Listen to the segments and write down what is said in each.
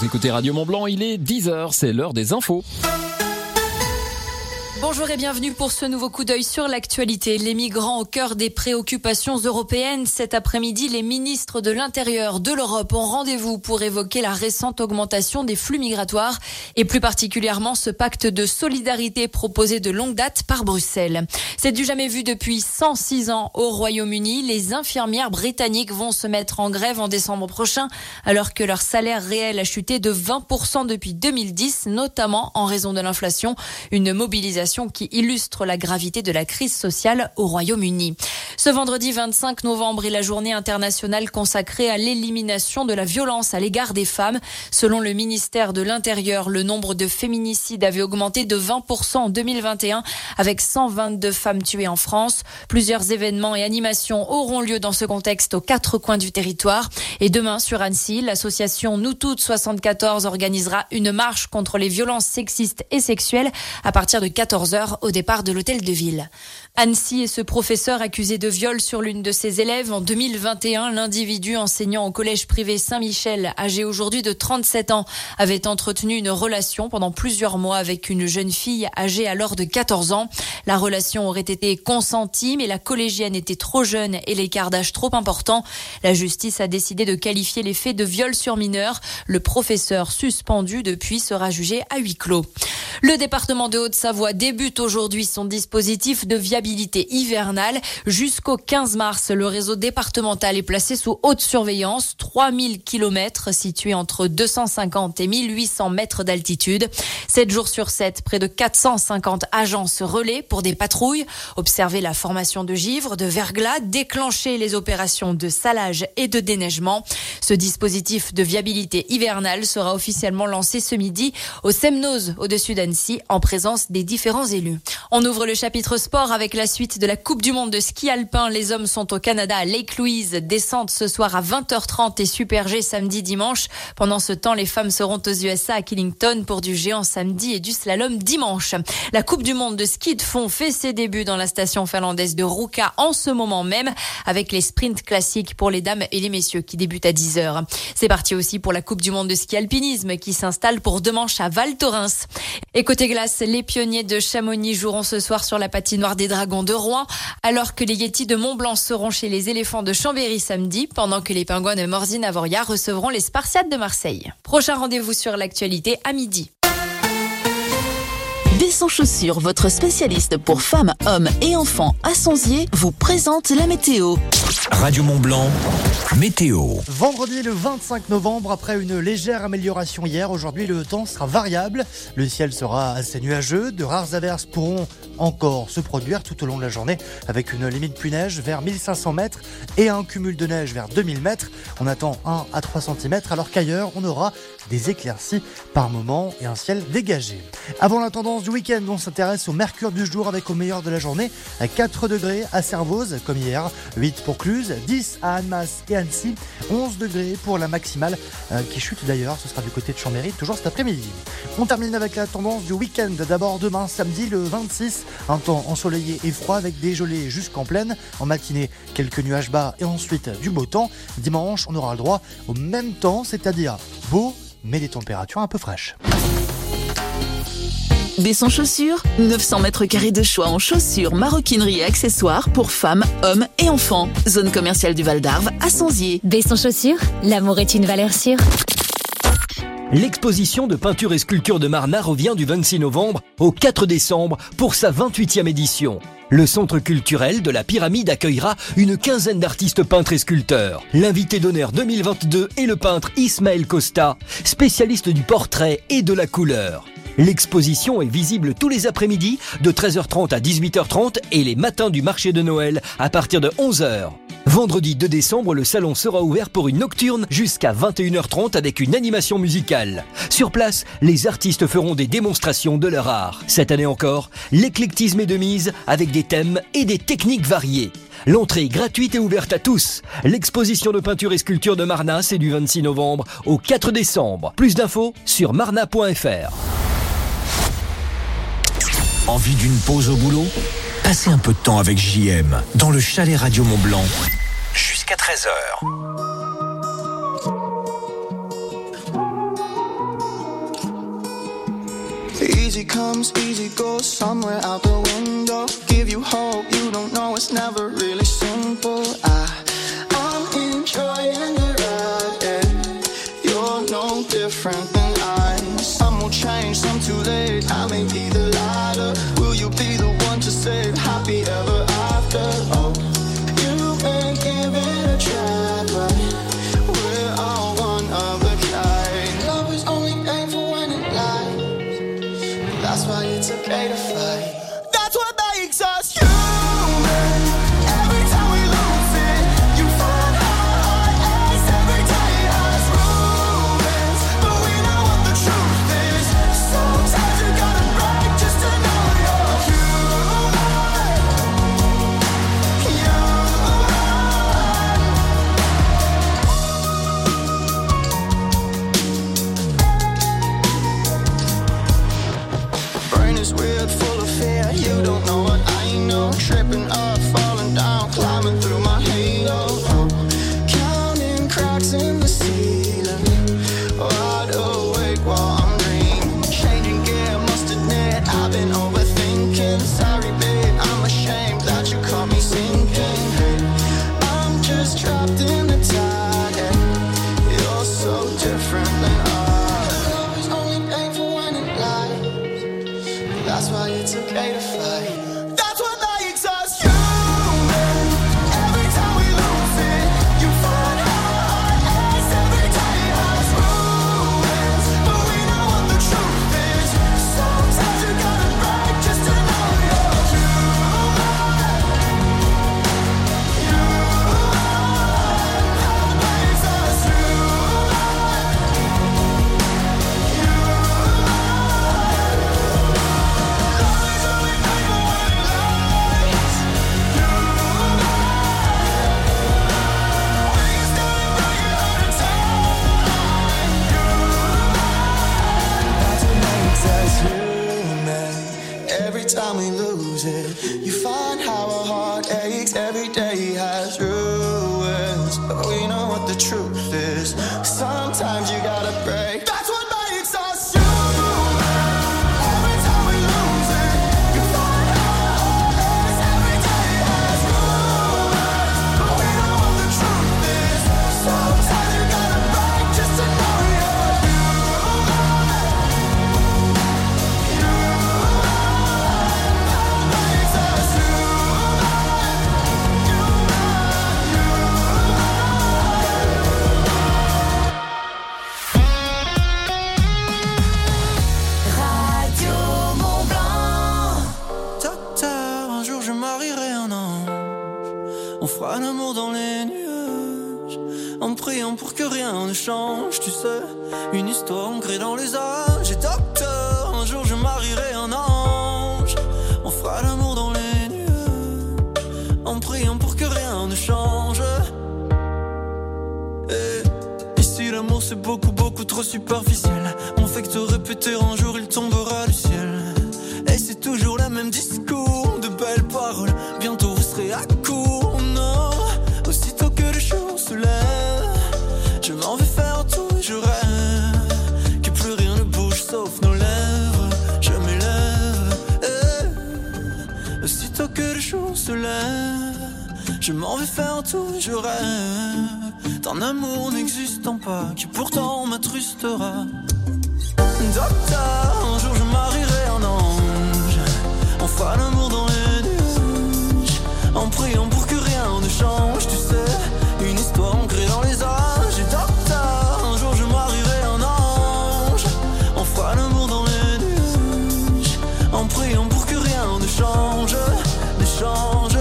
écoutez Radio Mont-Blanc, il est 10h, c'est l'heure des infos. Bonjour et bienvenue pour ce nouveau coup d'œil sur l'actualité. Les migrants au cœur des préoccupations européennes. Cet après-midi, les ministres de l'Intérieur de l'Europe ont rendez-vous pour évoquer la récente augmentation des flux migratoires et plus particulièrement ce pacte de solidarité proposé de longue date par Bruxelles. C'est du jamais vu depuis 106 ans au Royaume-Uni. Les infirmières britanniques vont se mettre en grève en décembre prochain alors que leur salaire réel a chuté de 20% depuis 2010, notamment en raison de l'inflation. Une mobilisation qui illustre la gravité de la crise sociale au Royaume-Uni. Ce vendredi 25 novembre est la journée internationale consacrée à l'élimination de la violence à l'égard des femmes. Selon le ministère de l'Intérieur, le nombre de féminicides avait augmenté de 20% en 2021 avec 122 femmes tuées en France. Plusieurs événements et animations auront lieu dans ce contexte aux 4 coins du territoire. Et demain sur Annecy, l'association Nous Toutes 74 organisera une marche contre les violences sexistes et sexuelles à partir de 14h au départ de l'hôtel de ville. Annecy et ce professeur accusé de viol sur l'une de ses élèves en 2021. L'individu enseignant au collège privé Saint-Michel, âgé aujourd'hui de 37 ans, avait entretenu une relation pendant plusieurs mois avec une jeune fille âgée alors de 14 ans. La relation aurait été consentie, mais la collégienne était trop jeune et l'écart d'âge trop important. La justice a décidé de qualifier les faits de viol sur mineur. Le professeur suspendu depuis sera jugé à huis clos. Le département de Haute-Savoie débute aujourd'hui son dispositif de viabilité hivernale. Jusqu'au 15 mars, le réseau départemental est placé sous haute surveillance. 3000 km situés entre 250 et 1800 mètres d'altitude. 7 jours sur 7, près de 450 agents se relaient pour des patrouilles, observer la formation de givre, de verglas, déclencher les opérations de salage et de déneigement. Ce dispositif de viabilité hivernale sera officiellement lancé ce midi au Semnoz, au-dessus d'Annecy, en présence des différents élus. On ouvre le chapitre sport avec la suite de la Coupe du Monde de ski alpin. Les hommes sont au Canada à Lake Louise, descente ce soir à 20h30 et Super G samedi dimanche. Pendant ce temps, les femmes seront aux USA à Killington pour du géant samedi et du slalom dimanche. La Coupe du Monde de ski de fond fait ses débuts dans la station finlandaise de Ruka en ce moment même avec les sprints classiques pour les dames et les messieurs qui débutent à 10h. C'est parti aussi pour la Coupe du Monde de ski alpinisme qui s'installe pour dimanche à Val Thorens. Et côté glace, les pionniers de Chamonix joueront ce soir sur la patinoire des Dragons de Rouen, alors que les Yetis de Mont-Blanc seront chez les éléphants de Chambéry samedi, pendant que les pingouins de Morzine-Avoria recevront les Spartiates de Marseille. Prochain rendez-vous sur l'actualité à midi. Des Sans Chaussures, votre spécialiste pour femmes, hommes et enfants à Sonzier, vous présente la météo. Radio Mont-Blanc, météo. Vendredi le 25 novembre, après une légère amélioration hier, aujourd'hui le temps sera variable. Le ciel sera assez nuageux, de rares averses pourront encore se produire tout au long de la journée avec une limite pluie-neige vers 1500 mètres et un cumul de neige vers 2000 mètres. On attend 1 à 3 cm alors qu'ailleurs on aura des éclaircies par moment et un ciel dégagé. Avant la tendance du week-end, on s'intéresse au mercure du jour avec au meilleur de la journée à 4 degrés à Servoz comme hier, 8 pour Cluse, 10 à Annemasse et Annecy, 11 degrés pour la maximale qui chute d'ailleurs, ce sera du côté de Chambéry toujours cet après-midi. On termine avec la tendance du week-end. D'abord demain samedi le 26, un temps ensoleillé et froid avec des gelées jusqu'en plaine. En matinée, quelques nuages bas et ensuite du beau temps. Dimanche, on aura le droit au même temps, c'est-à-dire beau mais des températures un peu fraîches. Des Sans Chaussures, 900 mètres carrés de choix en chaussures, maroquinerie et accessoires pour femmes, hommes et enfants. Zone commerciale du Val d'Arve à Sonzier. Des Sans Chaussures, l'amour est une valeur sûre. L'exposition de peinture et sculpture de Marna revient du 26 novembre au 4 décembre pour sa 28e édition. Le centre culturel de la Pyramide accueillera une quinzaine d'artistes peintres et sculpteurs. L'invité d'honneur 2022 est le peintre Ismaël Costa, spécialiste du portrait et de la couleur. L'exposition est visible tous les après-midi de 13h30 à 18h30 et les matins du marché de Noël à partir de 11h. Vendredi 2 décembre, le salon sera ouvert pour une nocturne jusqu'à 21h30 avec une animation musicale. Sur place, les artistes feront des démonstrations de leur art. Cette année encore, l'éclectisme est de mise avec des thèmes et des techniques variées. L'entrée est gratuite et ouverte à tous. L'exposition de peinture et sculpture de Marna, c'est du 26 novembre au 4 décembre. Plus d'infos sur marna.fr. Envie d'une pause au boulot ? Passez un peu de temps avec JM dans le chalet Radio Mont-Blanc jusqu'à 13h. Easy comes, easy goes, somewhere out the window. Give you hope, you don't know it's never really simple. I'm enjoying the ride, yeah. You're no different than I. Some will change, some too late. I may be the lighter. Will you be the one to say happy ever after? Oh, you may give it a try, but we're all one of a kind. Love is only painful when it lies. That's why it's okay to fight. That's what makes us human. Every time we lose it, you find our eyes. Every day has rumors, but we know what the truth is. Sometimes you gotta break just to know you're human. Brain is weird, full of fear. You don't know what I know. Tripping up, falling down, climbing through my halo. Counting cracks in the ceiling. Wide awake while I'm dreaming. Changing gear, must admit I've been overthinking. Sorry, babe, I'm ashamed that you caught me sinking. I'm just trapped in the tide. Yeah. You're so different than us. Love is only painful when it lies. That's why it's okay to fight. That's what makes us human. Every time we lose it, you find our eyes. Every day has rumors, but we know what the truth is. Sometimes you gotta break just to know you're human. That makes us every time we lose it, you find how our heart aches. Every day has ruins, but we know what the truth is. Sometimes you gotta break. That's what makes us human. Every time we lose it, you find how our heart aches. Every day has ruins, but we know what the truth is. Sometimes you gotta break just to know you're human. Makes us Radio Mont Blanc. Docteur, un jour je marierai un ange. On fera l'amour dans les nuages, en priant pour que rien ne change. Tu sais, une histoire ancrée dans les âges. Et docteur, un jour je marierai un ange. On fera l'amour dans les nuages, en priant pour que rien ne change. Et ici l'amour c'est beaucoup, beaucoup trop superficiel. On fait que te répéter un jour il tombera du ciel. Et c'est toujours le même discours, de belles paroles. Bientôt vous serez à court, non. Aussitôt que le jour se lève, je m'en vais faire tout et je rêve que plus rien ne bouge sauf nos lèvres. Je m'élève, aussitôt que le jour se lève, je m'en vais faire tout et je rêve d'un amour n'existant pas qui pourtant m'attrustera. Docteur, un jour je marierai un ange. On fera l'amour dans les nuages, en priant pour que rien ne change. Tu sais, une histoire ancrée dans les âges. Et docteur, un jour je marierai un ange. On fera l'amour dans les nuages, en priant pour que rien ne change, ne change.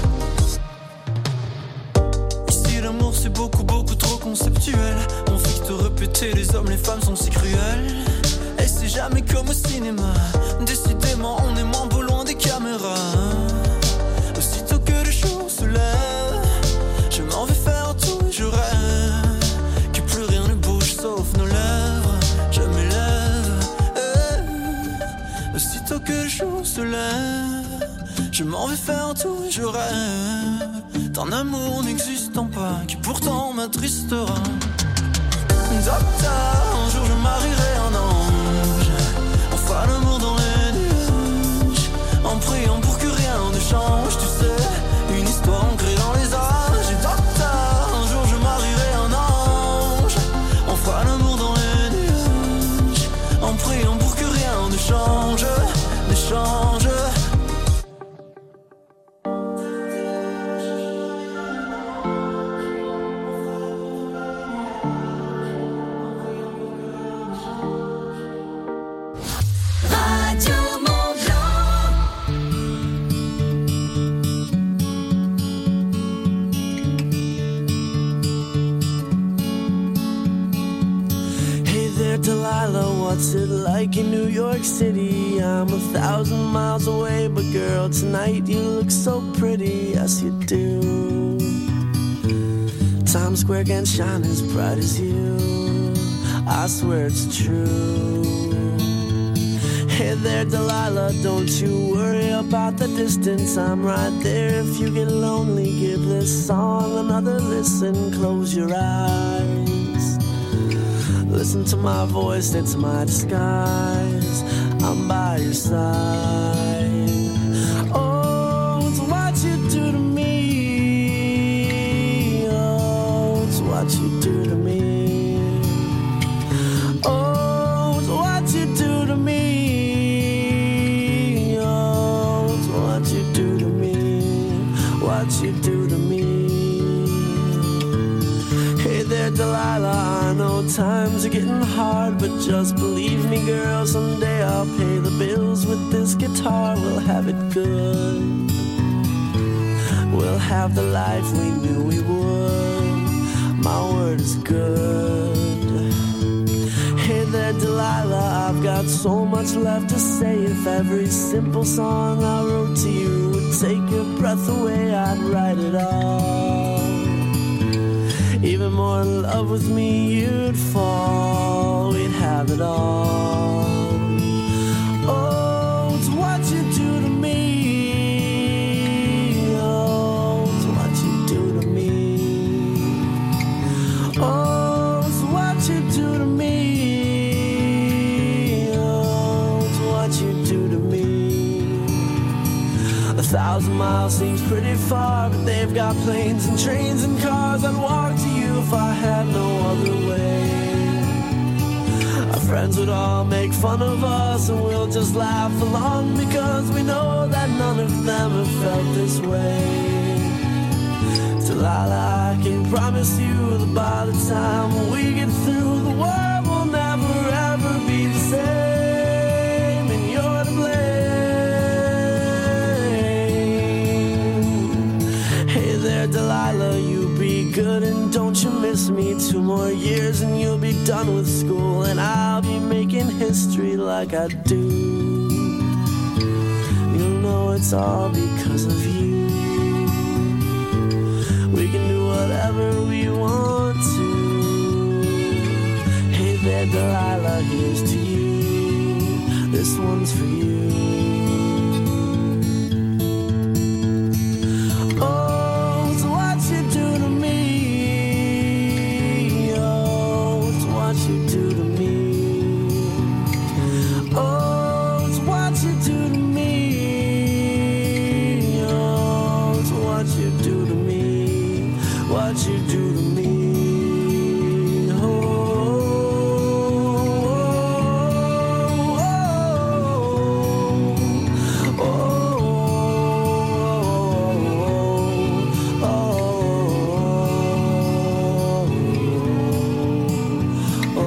Ici l'amour c'est beaucoup, beaucoup trop conceptuel. On fait que te répéter, les hommes, les femmes sont si cruels. Et c'est jamais comme au cinéma. Décidément on est moins beau loin des caméras. Aussitôt que le jour se lève, je m'en vais faire tout et je rêve que plus rien ne bouge sauf nos lèvres. Je m'élève, aussitôt que le jour se lève, je m'en vais faire tout et je rêve d'un amour n'existant pas qui pourtant m'attristera. Docteur, un jour je marierai un ange. On fera l'amour dans les Delilah, what's it like in New York City? I'm 1,000 miles away, but girl, tonight you look so pretty, yes you do. Times Square can't shine as bright as you, I swear it's true. Hey there, Delilah, don't you worry about the distance. I'm right there if you get lonely. Give this song another listen. Close your eyes. Listen to my voice, it's my disguise. I'm by your side. Oh, it's what you do to me. Oh, it's what you do to me. Oh, it's what you do to me. What you do to me. Hey there, Delilah, I know times are getting hard, but just believe me, girl, someday I'll pay the bills with this guitar. We'll have it good. We'll have the life we knew we would. My word is good. Hey there, Delilah, I've got so much left to say. If every simple song I wrote to you would take your breath away, I'd write it all. Even more in love with me, you'd fall. We'd have it all. Oh, it's what you do to me. Oh, it's what you do to me. Oh, it's what you do to me. You do to me. 1,000 miles seems pretty far, but they've got planes and trains and cars. I'd walk to you if I had no other way. Our friends would all make fun of us, and we'll just laugh along because we know that none of them have felt this way. Delilah, I can promise you that by the time we get through, the world will never ever be the same. Delilah, you be good and don't you miss me. 2 more years and you'll be done with school, and I'll be making history like I do. You'll know it's all because of you. We can do whatever we want to. Hey there, Delilah, here's to you. This one's for you. What you do to me. Oh, oh, oh, oh, oh, oh.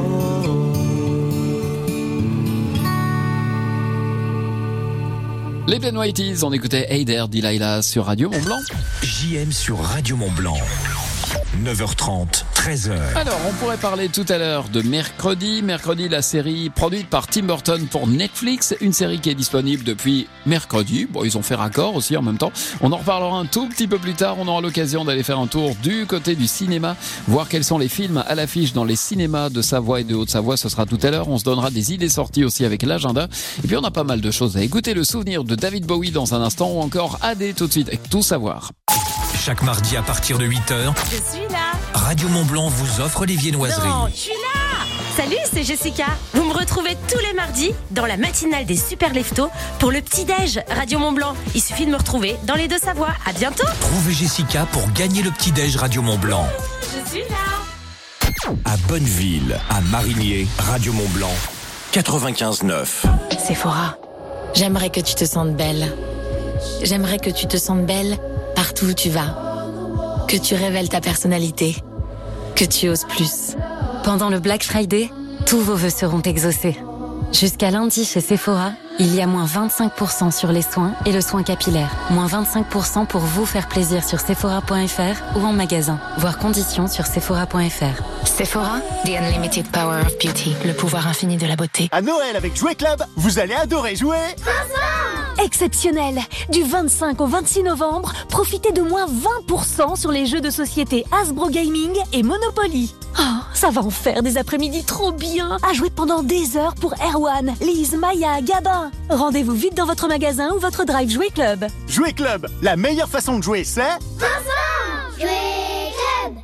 Les Plain Whiteys, on écoutait Hey There, Delilah sur Radio Mont-Blanc. JM sur Radio Mont-Blanc. 9h30, 13h. Alors, on pourrait parler tout à l'heure de Mercredi. Mercredi, la série produite par Tim Burton pour Netflix. Une série qui est disponible depuis mercredi. Bon, ils ont fait raccord aussi en même temps. On en reparlera un tout petit peu plus tard. On aura l'occasion d'aller faire un tour du côté du cinéma, voir quels sont les films à l'affiche dans les cinémas de Savoie et de Haute-Savoie. Ce sera tout à l'heure. On se donnera des idées sorties aussi avec l'agenda. Et puis, on a pas mal de choses à écouter. Le souvenir de David Bowie dans un instant, ou encore AD tout de suite avec Tout savoir. Chaque mardi à partir de 8h, je suis là. Radio Mont-Blanc vous offre les viennoiseries. Non, je suis là. Salut, c'est Jessica. Vous me retrouvez tous les mardis dans la matinale des Super Leftos pour le petit-déj Radio Mont-Blanc. Il suffit de me retrouver dans les Deux-Savoies. À bientôt. Trouvez Jessica pour gagner le petit-déj Radio Mont-Blanc. Je suis là. À Bonneville, à Marigné, Radio Mont-Blanc, 95.9. Sephora, j'aimerais que tu te sentes belle. J'aimerais que tu te sentes belle partout où tu vas. Que tu révèles ta personnalité. Que tu oses plus. Pendant le Black Friday, tous vos vœux seront exaucés. Jusqu'à lundi chez Sephora, il y a moins 25% sur les soins et le soin capillaire. Moins 25% pour vous faire plaisir sur Sephora.fr ou en magasin. Voir conditions sur Sephora.fr. Sephora, the unlimited power of beauty. Le pouvoir infini de la beauté. À Noël avec Jouet Club, vous allez adorer jouer. Exceptionnel! Du 25 au 26 novembre, profitez de moins 20% sur les jeux de société Hasbro Gaming et Monopoly. Oh, ça va en faire des après-midi trop bien à jouer pendant des heures pour Erwan, Lise, Maya, Gabin. Rendez-vous vite dans votre magasin ou votre drive Jouet Club. Jouet Club, la meilleure façon de jouer, c'est... Jouet Club!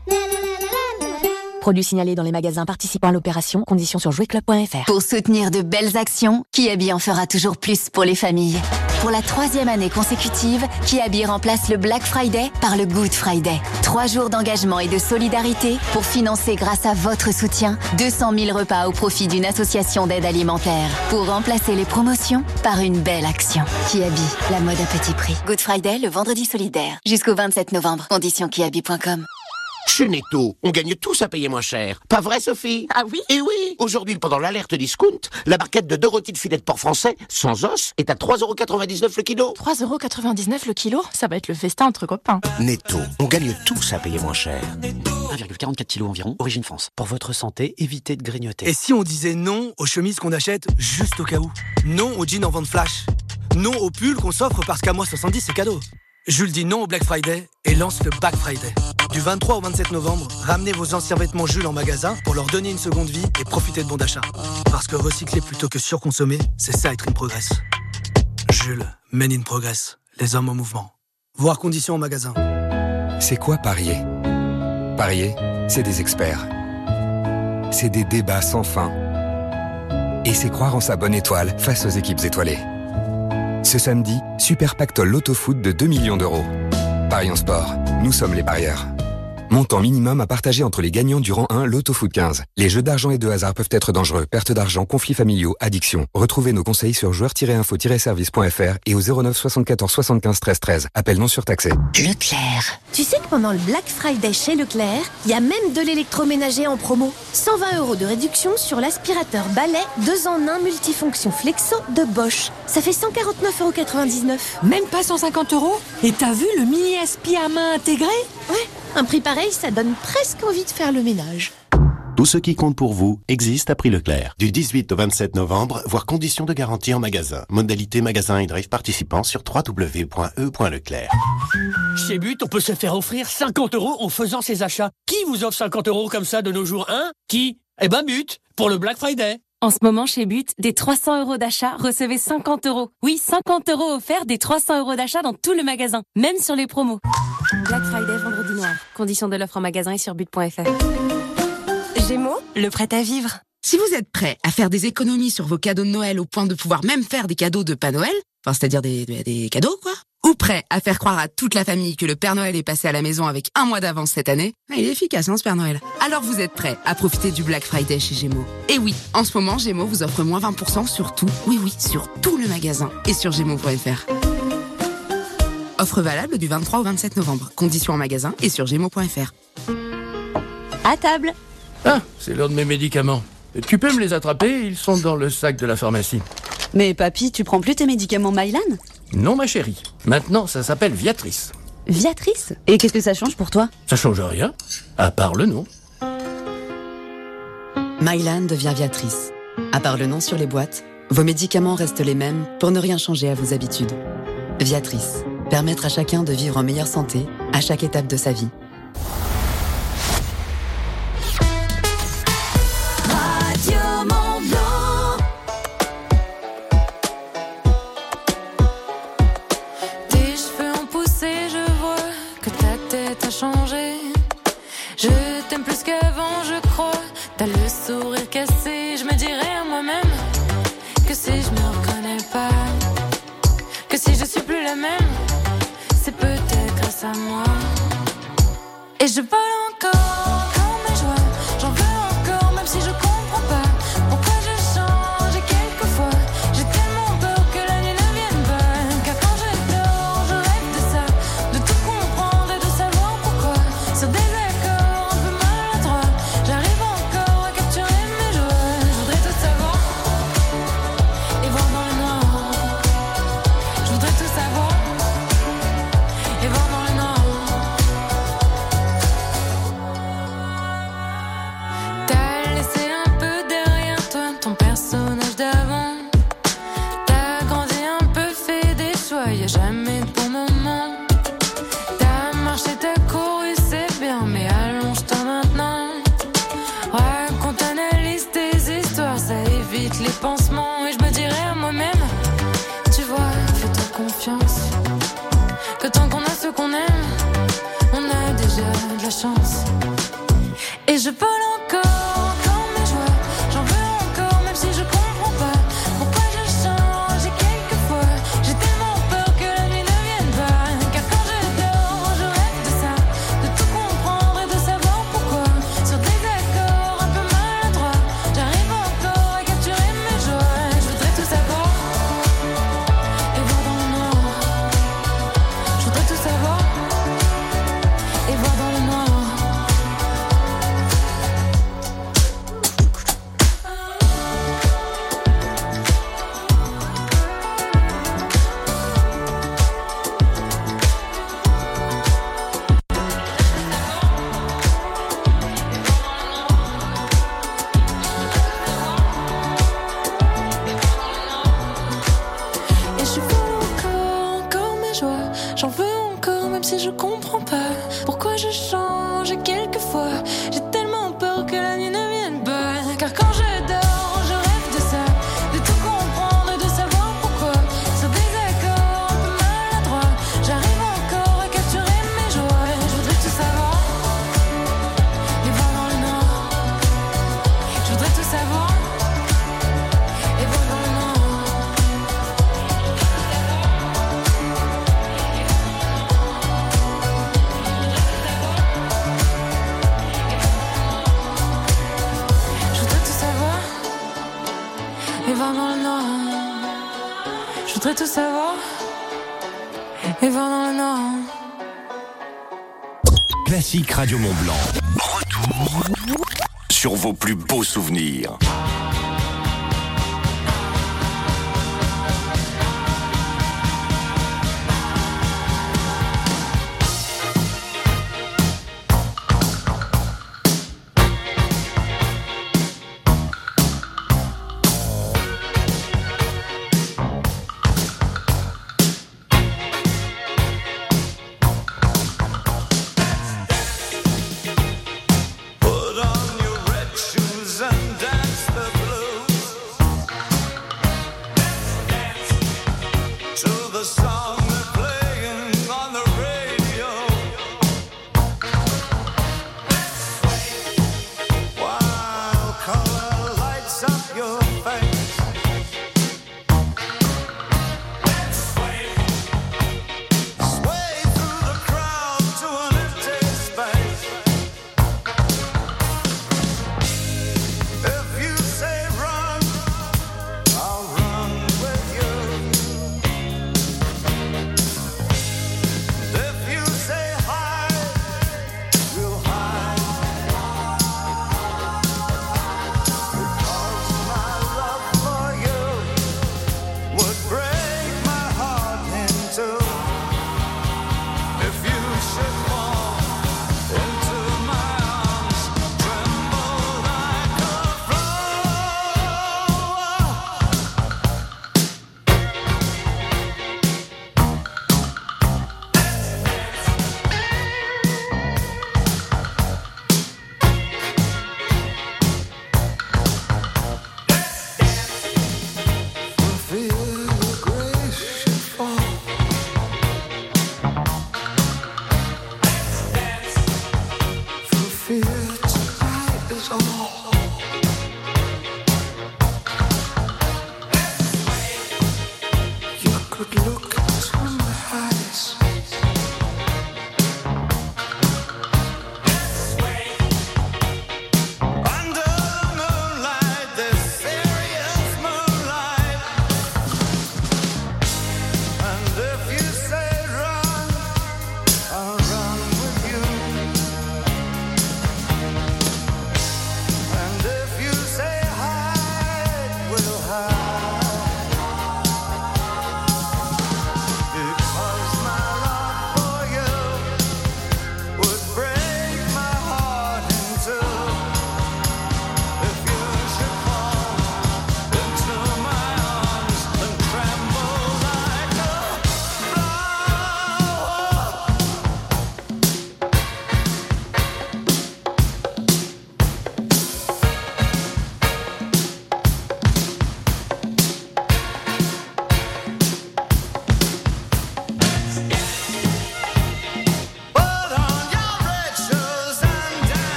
Produit signalé dans les magasins participant à l'opération, conditions sur jouetclub.fr. Pour soutenir de belles actions, Kiabi en fera toujours plus pour les familles. Pour la 3e année consécutive, Kiabi remplace le Black Friday par le Good Friday. 3 jours d'engagement et de solidarité pour financer, grâce à votre soutien, 200 000 repas au profit d'une association d'aide alimentaire. Pour remplacer les promotions par une belle action. Kiabi, la mode à petit prix. Good Friday, le vendredi solidaire. Jusqu'au 27 novembre. Conditions kiabi.com. Chez Netto, on gagne tous à payer moins cher. Pas vrai, Sophie? Ah oui? Eh oui! Aujourd'hui, pendant l'alerte discount, la barquette de 2 rôtis de filet de porc français, sans os, est à 3,99€ le kilo. 3,99€ le kilo? Ça va être le festin entre copains. Netto, on gagne tous à payer moins cher. 1,44 kg environ, origine France. Pour votre santé, évitez de grignoter. Et si on disait non aux chemises qu'on achète juste au cas où? Non aux jeans en vente flash? Non aux pulls qu'on s'offre parce qu'à moi 70 c'est cadeau? Jules dit non au Black Friday et lance le Back Friday. Du 23 au 27 novembre, ramenez vos anciens vêtements Jules en magasin pour leur donner une seconde vie et profiter de bons d'achat. Parce que recycler plutôt que surconsommer, c'est ça être in progress. Jules, Men in Progress, les hommes en mouvement. Voir conditions en magasin. C'est quoi parier? Parier, c'est des experts. C'est des débats sans fin. Et c'est croire en sa bonne étoile face aux équipes étoilées. Ce samedi, Super Pactole Loto-Foot de 2 millions d'euros. Paris en sport, nous sommes les parieurs. Montant minimum à partager entre les gagnants durant un Loto-Foot 15. Les jeux d'argent et de hasard peuvent être dangereux. Perte d'argent, conflits familiaux, addiction. Retrouvez nos conseils sur joueurs-info-service.fr et au 09 74 75 13 13. Appel non surtaxé. Leclerc. Tu sais que pendant le Black Friday chez Leclerc, il y a même de l'électroménager en promo. 120€ de réduction sur l'aspirateur balai 2 en 1 multifonction flexo de Bosch. Ça fait 149,99€. Même pas 150€? Et t'as vu le mini aspi à main intégré? Ouais, un prix pareil, ça donne presque envie de faire le ménage. Tout ce qui compte pour vous existe à prix Leclerc. Du 18 au 27 novembre, voir conditions de garantie en magasin. Modalité magasin et drive participants sur www.e.leclerc. Chez But, on peut se faire offrir 50€ en faisant ses achats. Qui vous offre 50€ comme ça de nos jours, hein? Qui? Eh ben But, pour le Black Friday. En ce moment, chez But, des 300€ d'achat, recevez 50€. Oui, 50€ offerts, des 300€ d'achat dans tout le magasin, même sur les promos. Black Friday, vendredi noir. Conditions de l'offre en magasin et sur but.fr. Gémeaux, le prêt à vivre. Si vous êtes prêt à faire des économies sur vos cadeaux de Noël au point de pouvoir même faire des cadeaux de pas Noël, enfin c'est-à-dire des cadeaux quoi, ou prêt à faire croire à toute la famille que le Père Noël est passé à la maison avec 1 mois d'avance cette année, il est efficace ce Père Noël. Alors vous êtes prêt à profiter du Black Friday chez Gémeaux. Et oui, en ce moment Gémeaux vous offre moins 20% sur tout, oui, sur tout le magasin et sur Gémeaux.fr. Offre valable du 23 au 27 novembre. Conditions en magasin et sur Gémeaux.fr. À table. Ah, c'est l'heure de mes médicaments. Tu peux me les attraper? Ils sont dans le sac de la pharmacie. Mais papy, tu prends plus tes médicaments Mylan? Non, ma chérie. Maintenant, ça s'appelle Viatrice. Viatrice? Et qu'est-ce que ça change pour toi? Ça change rien, à part le nom. Mylan devient Viatrice. À part le nom sur les boîtes, vos médicaments restent les mêmes pour ne rien changer à vos habitudes. Viatrice. Permettre à chacun de vivre en meilleure santé à chaque étape de sa vie. Radio Mont-Blanc. Tes cheveux ont poussé, je vois que ta tête a changé. Je t'aime plus qu'avant, je crois. T'as le sourire cassé, je me dirais à moi-même que si je me reconnais pas, que si je suis plus la même, c'est peut-être grâce à moi. Et je vole encore mes joies, j'en veux encore même si je comprends pas pourquoi je change. Et quelquefois j'ai tellement peur que la nuit ne vienne pas, car quand je dors je rêve de ça, de tout comprendre et de savoir pourquoi. Sur des accords un peu maladroits, j'arrive encore à capturer mes joies. Je voudrais tout savoir. de la chance. Et je vole encore mes joies. J'en veux encore, même si je comprends pas pourquoi je change. Et quelquefois, j'ai tellement peur que la nuit ne vienne pas. Car quand je dors, je rêve de ça, de tout comprendre et de savoir pourquoi. Sur des accords un peu maladroits, j'arrive encore à capturer mes joies. Je voudrais tout savoir et voir dans le noir. Je voudrais tout savoir et voir dans le noir. Et je veux encore mes joies. J'en veux encore, même si je comprends pas pourquoi je change. Et quelquefois, j'ai tellement peur que la nuit ne vienne pas. Car quand je dors, je rêve de ça, de tout comprendre et de savoir pourquoi. Sur des accords un peu maladroits, j'arrive encore à capturer mes joies. Je voudrais tout savoir et voir dans le noir. Je voudrais tout savoir et voir dans le noir. Je voudrais tout savoir et voir dans le noir. Je voudrais tout savoir et voir dans le noir. Classique Radio Mont-Blanc. Retour sur vos plus beaux souvenirs. Put on your red shoes and dance the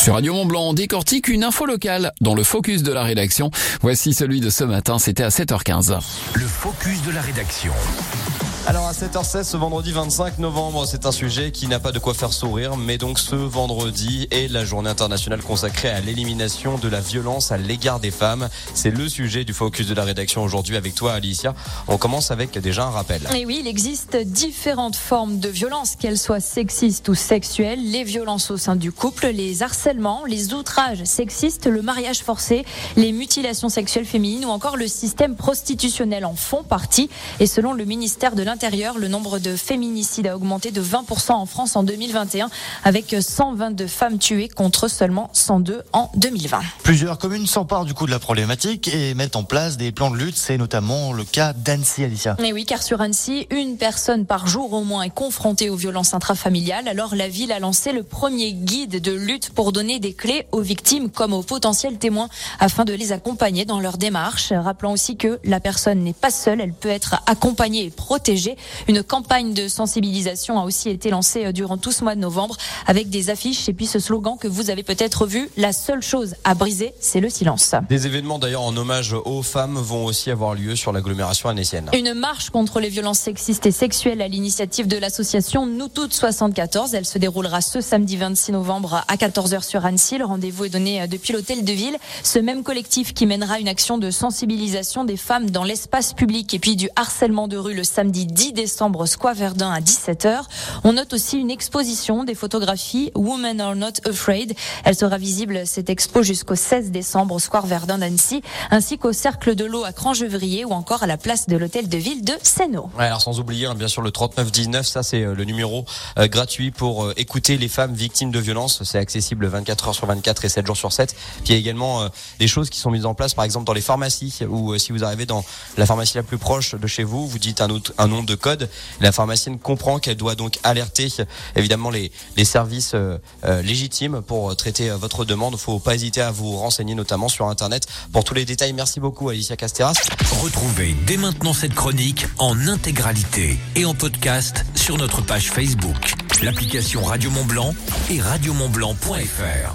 Sur Radio Mont-Blanc, on décortique une info locale dans le focus de la rédaction. Voici celui de ce matin, c'était à 7h15. Le focus de la rédaction. Alors à 7h16 ce vendredi 25 novembre, c'est un sujet qui n'a pas de quoi faire sourire, mais donc ce vendredi est la journée internationale consacrée à l'élimination de la violence à l'égard des femmes. C'est le sujet du focus de la rédaction aujourd'hui avec toi Alicia. On commence avec déjà un rappel. Et oui, il existe différentes formes de violence, qu'elles soient sexistes ou sexuelles, les violences au sein du couple, les harcèlements, les outrages sexistes, le mariage forcé, les mutilations sexuelles féminines ou encore le système prostitutionnel en font partie. Et selon le ministère de l'Intérieur, le nombre de féminicides a augmenté de 20% en France en 2021, avec 122 femmes tuées contre seulement 102 en 2020. Plusieurs communes s'emparent du coup de la problématique et mettent en place des plans de lutte. C'est notamment le cas d'Annecy, Alicia. Et oui, car sur Annecy, une personne par jour au moins est confrontée aux violences intrafamiliales. Alors la ville a lancé le premier guide de lutte pour donner des clés aux victimes comme aux potentiels témoins afin de les accompagner dans leur démarche. Rappelant aussi que la personne n'est pas seule, elle peut être accompagnée et protégée. Une campagne de sensibilisation a aussi été lancée durant tout ce mois de novembre avec des affiches et puis ce slogan que vous avez peut-être vu, la seule chose à briser, c'est le silence. Des événements d'ailleurs en hommage aux femmes vont aussi avoir lieu sur l'agglomération annécienne. Une marche contre les violences sexistes et sexuelles à l'initiative de l'association Nous Toutes 74. Elle se déroulera ce samedi 26 novembre à 14h sur Annecy. Le rendez-vous est donné depuis l'hôtel de ville. Ce même collectif qui mènera une action de sensibilisation des femmes dans l'espace public et puis du harcèlement de rue le samedi 10 décembre, Square Verdun à 17h. On note aussi une exposition des photographies Women Are Not Afraid. Elle sera visible, cette expo, jusqu'au 16 décembre, Square Verdun d'Annecy, ainsi qu'au Cercle de l'Eau à Crangevrier ou encore à la place de l'hôtel de ville de Sénaux. Ouais, alors sans oublier, bien sûr, le 3919, ça c'est le numéro gratuit pour écouter les femmes victimes de violences. C'est accessible 24 heures sur 24 et 7 jours sur 7. Puis il y a également des choses qui sont mises en place, par exemple dans les pharmacies, ou si vous arrivez dans la pharmacie la plus proche de chez vous, vous dites un nom de code. La pharmacienne comprend qu'elle doit donc alerter évidemment les services légitimes pour traiter votre demande. Faut pas hésiter à vous renseigner notamment sur internet pour tous les détails. Merci beaucoup Alicia Casteras. Retrouvez dès maintenant cette chronique en intégralité et en podcast sur notre page Facebook, l'application Radio Mont-Blanc et radiomontblanc.fr.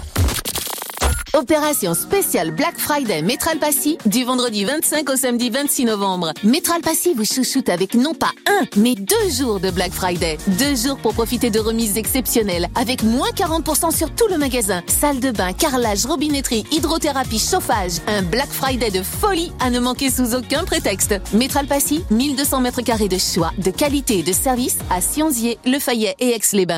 Opération spéciale Black Friday Métral Passy du vendredi 25 au samedi 26 novembre. Métral Passy vous chouchoute avec non pas un, mais 2 jours de Black Friday. 2 jours pour profiter de remises exceptionnelles avec moins 40% sur tout le magasin. Salle de bain, carrelage, robinetterie, hydrothérapie, chauffage. Un Black Friday de folie à ne manquer sous aucun prétexte. Métral Passy, 1200 mètres carrés de choix, de qualité et de service à Sionzier, Le Fayet et Aix-les-Bains.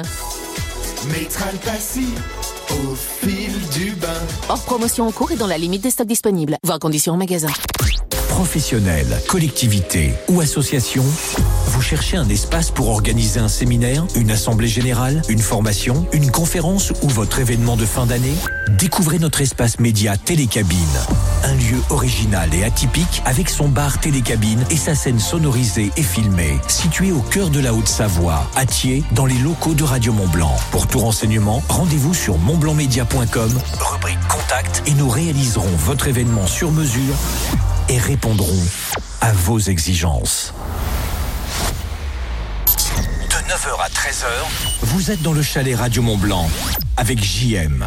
Métral Passy, au fil du bain. Hors promotion en cours et dans la limite des stocks disponibles. Voir conditions en magasin. Professionnels, collectivités ou associations, vous cherchez un espace pour organiser un séminaire, une assemblée générale, une formation, une conférence ou votre événement de fin d'année? Découvrez notre espace média Télécabine. Un lieu original et atypique avec son bar Télécabine et sa scène sonorisée et filmée. Situé au cœur de la Haute-Savoie, à Thiers, dans les locaux de Radio Mont-Blanc. Pour tout renseignement, rendez-vous sur montblancmedia.com, rubrique Contact, et nous réaliserons votre événement sur mesure et répondront à vos exigences. De 9h à 13h, vous êtes dans le chalet Radio Mont-Blanc avec JM.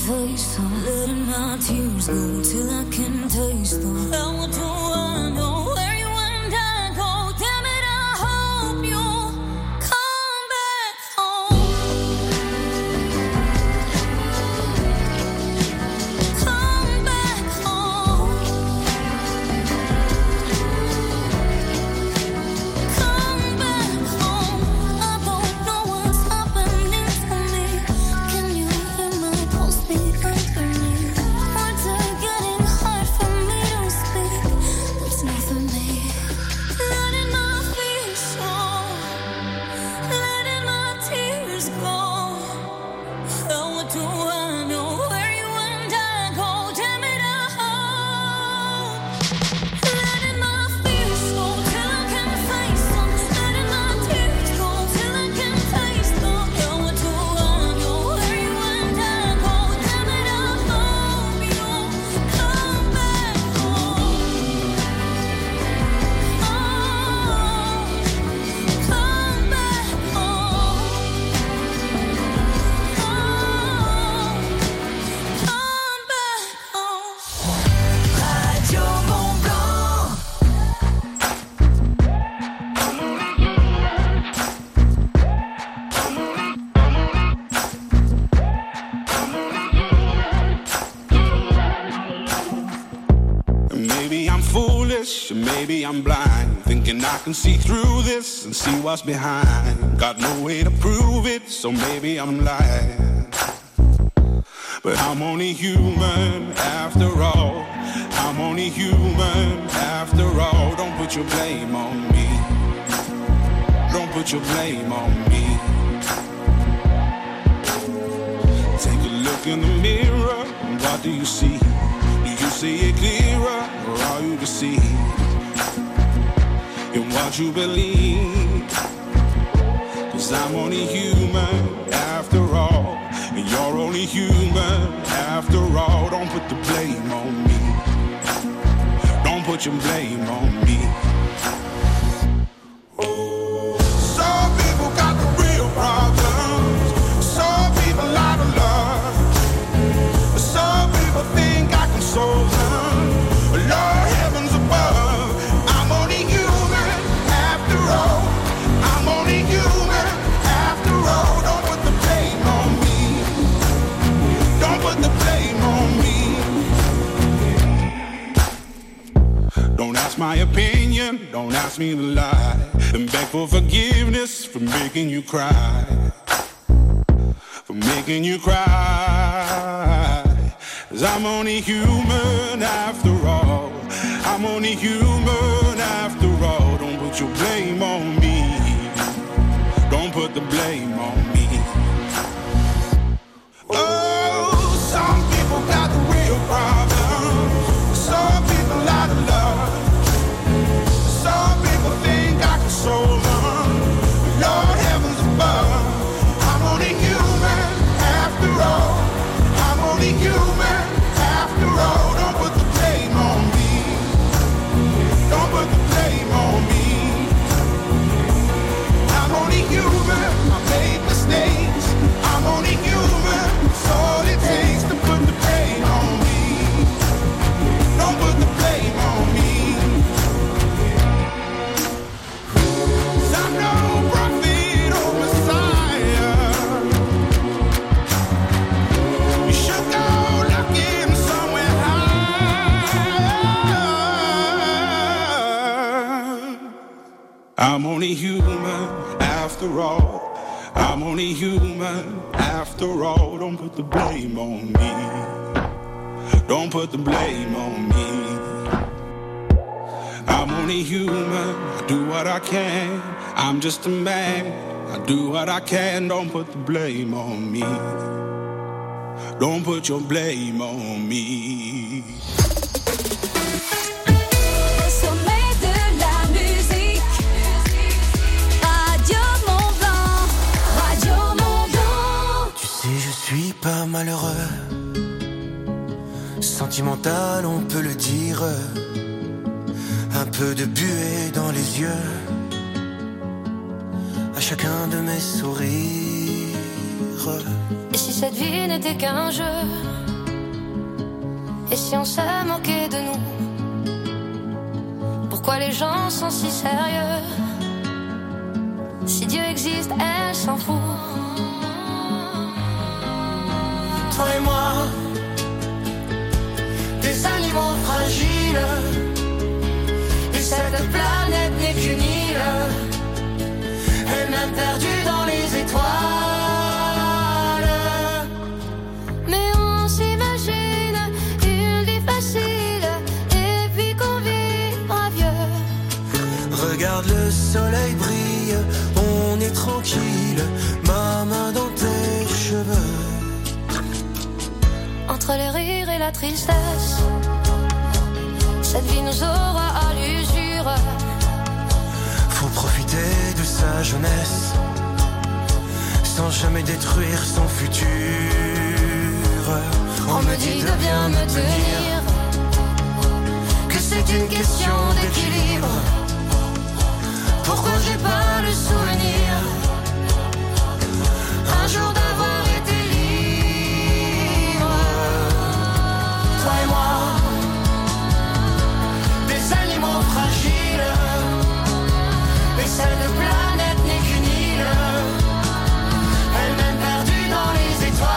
face them. Letting my tears go till I can taste them. How do I know where you and I go? Damn it, I hope you come back home. Come back home. Come back home. I don't know what's happening to me. Can you hear my pulse beat under me? Words are getting hard for me to speak. What's new for me? Letting my feet show. Letting my tears go. How do I know where you and I go? Damn it, I hope. Letting my fears show till I can face them. Letting my tears go till I can taste them. How do I know where you and I go? Damn it, I hope you come back home. Come back home. Come back home. Radio Mont Blanc. Maybe I'm foolish, maybe I'm blind, thinking I can see through this and see what's behind. Got no way to prove it, so maybe I'm lying. But I'm only human after all. I'm only human after all. Don't put your blame on me. Don't put your blame on me. Take a look in the mirror, what do you see? Do you see it clearer, or are you deceived in what you believe? 'Cause I'm only human after all, and you're only human after all. Don't put the blame on me. Don't put your blame on me. Some people got the real problems. Some people out of love. Some people think I can solve them. Lord heavens above, I'm only human after all. I'm only human after all. Don't put the blame on me. Don't put the blame on me. Don't ask my opinion, don't ask me to lie, and beg for forgiveness for making you cry. For making you cry. 'Cause I'm only human after all. I'm only human after all. Don't put your blame on me. Don't put the blame on me. Oh, some people got the real problems. Some people out of love. Some people think I can solve them. Lord heavens above, I'm only human after all. I'm only human after all. Don't put the blame on me. Don't put the blame on me. I'm only human. I made mistakes. I'm only human. It's all it takes to put the blame on me. Don't put the blame on me. 'Cause I'm no prophet or Messiah. You should go looking somewhere high. I'm only human after all. I'm only human after all. Don't put the blame on me. Don't put the blame on me. I'm only human. I do what I can. I'm just a man. I do what I can. Don't put the blame on me. Don't put your blame on me. Au sommet de la musique, Radio Mont Blanc, Radio Mont Blanc. Tu sais, je suis pas malheureux. Sentimental, on peut le dire. Un peu de buée dans les yeux. À chacun de mes sourires. Et si cette vie n'était qu'un jeu? Et si on se moquait de nous? Pourquoi les gens sont si sérieux? Si Dieu existe, elle s'en fout. Toi et moi, des animaux fragiles, et cette planète n'est qu'une île, elle-même perdue dans les étoiles. Mais on s'imagine une vie facile, et puis qu'on vivra vieux. Regarde le soleil brille, on est tranquille, ma main dans tes cheveux. Entre le rire et la tristesse, cette vie nous aura à l'usure. Faut profiter de sa jeunesse, sans jamais détruire son futur. On me dit de bien me tenir, que c'est une question d'équilibre. Pourquoi j'ai pas le souvenir un jour d'avoir été libre? Toi et moi, des animaux fragiles, et cette planète n'est qu'une île, elle-même perdue dans les étoiles.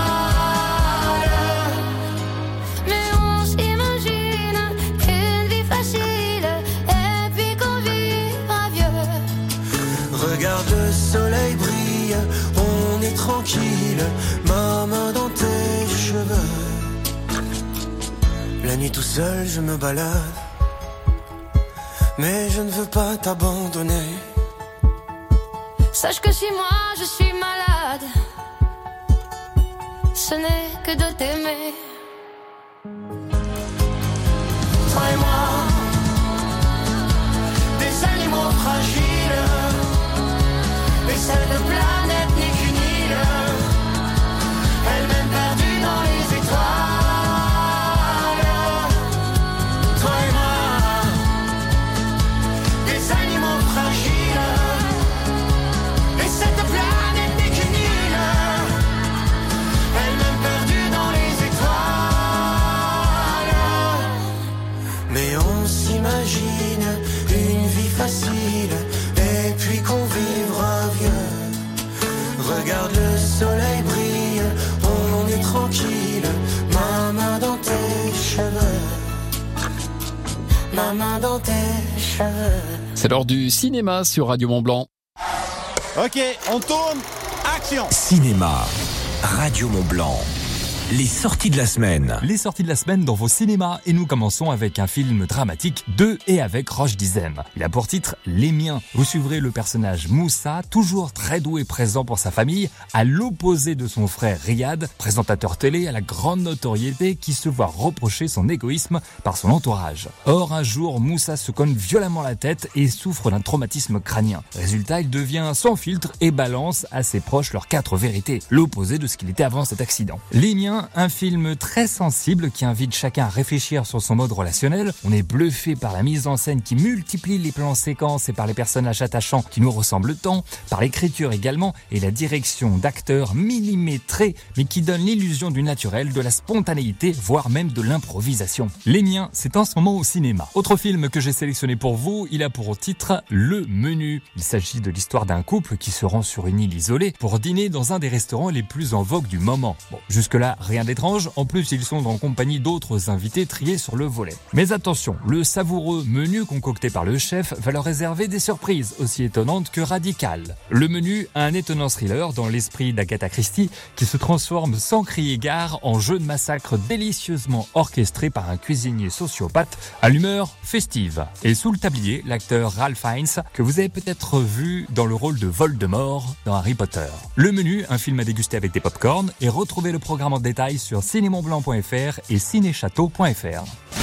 Mais on s'imagine une vie facile, et puis qu'on vivra vieux. Regarde le soleil brille, on est tranquille, ma main dans tes cheveux. La nuit tout seul je me balade, mais je ne veux pas t'abandonner. Sache que si moi je suis malade, ce n'est que de t'aimer. Toi et moi, des animaux fragiles, et cette planète n'est qu'une île, elle-même perdue dans les étoiles. Toi et moi, des animaux fragiles, et cette planète n'est qu'une île, elle-même perdue dans les étoiles. Mais on s'imagine une vie facile, et puis qu'on vivra vieux. Regarde le soleil brille, on est tranquille, ma main dans tes cheveux. Ma main dans tes cheveux. C'est l'heure du cinéma sur Radio Mont-Blanc. Ok, on tourne. Action. Cinéma, Radio Mont-Blanc. Les sorties de la semaine. Les sorties de la semaine dans vos cinémas. Et nous commençons avec un film dramatique de et avec Roch Dizem. Il a pour titre Les Miens. Vous suivrez le personnage Moussa, toujours très doux et présent pour sa famille, à l'opposé de son frère Riyad, présentateur télé à la grande notoriété qui se voit reprocher son égoïsme par son entourage. Or, un jour, Moussa se cogne violemment la tête et souffre d'un traumatisme crânien. Résultat, il devient sans filtre et balance à ses proches leurs 4 vérités, l'opposé de ce qu'il était avant cet accident. Les Miens, un film très sensible qui invite chacun à réfléchir sur son mode relationnel. On est bluffé par la mise en scène qui multiplie les plans séquences et par les personnages attachants qui nous ressemblent tant, par l'écriture également et la direction d'acteurs millimétrés mais qui donne l'illusion du naturel, de la spontanéité, voire même de l'improvisation. Les Miens, c'est en ce moment au cinéma. Autre film que j'ai sélectionné pour vous, il a pour titre Le Menu. Il s'agit de l'histoire d'un couple qui se rend sur une île isolée pour dîner dans un des restaurants les plus en vogue du moment. Bon, jusque-là, rien d'étrange, en plus ils sont en compagnie d'autres invités triés sur le volet. Mais attention, le savoureux menu concocté par le chef va leur réserver des surprises aussi étonnantes que radicales. Le Menu, un étonnant thriller dans l'esprit d'Agatha Christie qui se transforme sans crier gare en jeu de massacre délicieusement orchestré par un cuisinier sociopathe à l'humeur festive. Et sous le tablier, l'acteur Ralph Fiennes que vous avez peut-être vu dans le rôle de Voldemort dans Harry Potter. Le Menu, un film à déguster avec des pop-corn, et retrouvez le programme en détail sur cinémontblanc.fr et cinéchâteau.fr.